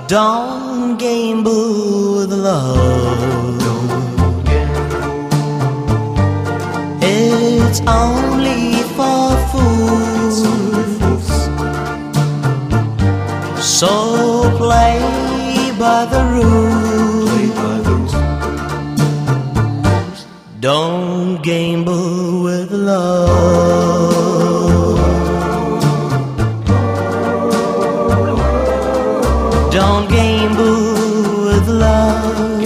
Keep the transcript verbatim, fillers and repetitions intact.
Don't gamble with love. Don't gamble. It's only for fools. So play by the rules. Play by the rules. Don't gamble with love. Don't gamble with love.